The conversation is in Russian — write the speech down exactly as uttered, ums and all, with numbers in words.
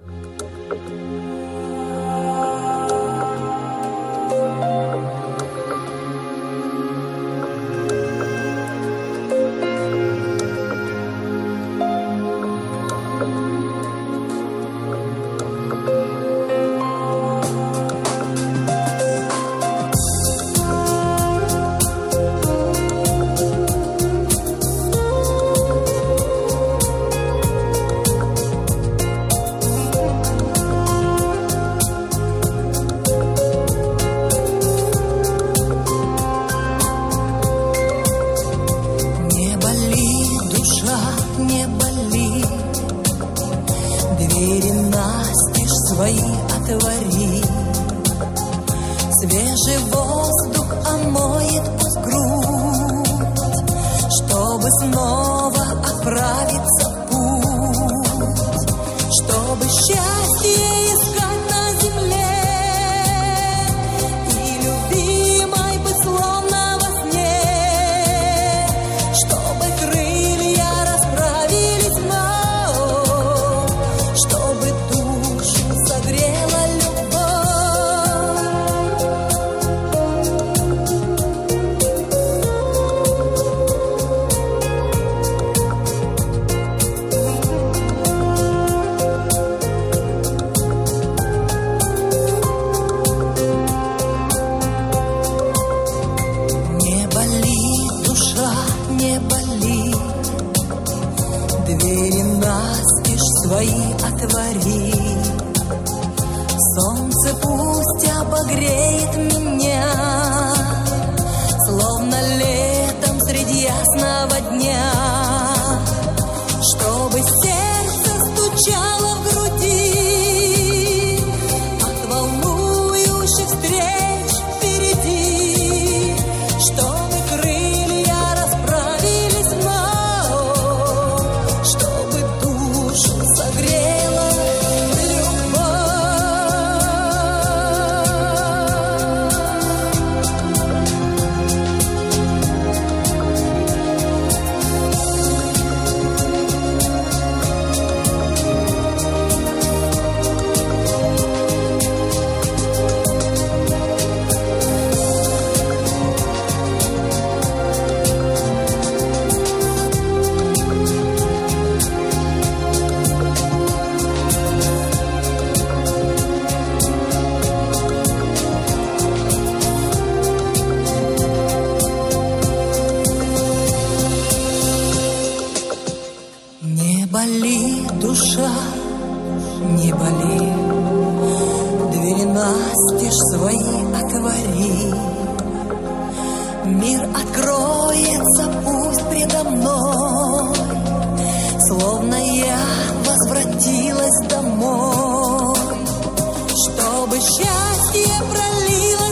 Двери настежь свои отвори, свежий воздух омоет пусть грудь, чтобы снова отправиться в путь, чтобы счастье искать на земле и любимой быть словно во сне, чтобы крылья расправились вновь, чтобы душу согрела двери настежь свои отвори. Солнце пусть обогреет меня, словно летом среди ясного дня, чтобы сердце стучало в груди от волнующих встреч впереди, чтобы крылья расправились вновь, чтобы душу согрела Не боли, душа, не боли, двери настежь свои отвори. Мир откроется пусть предо мной, словно я возвратилась домой, чтобы счастье пролилось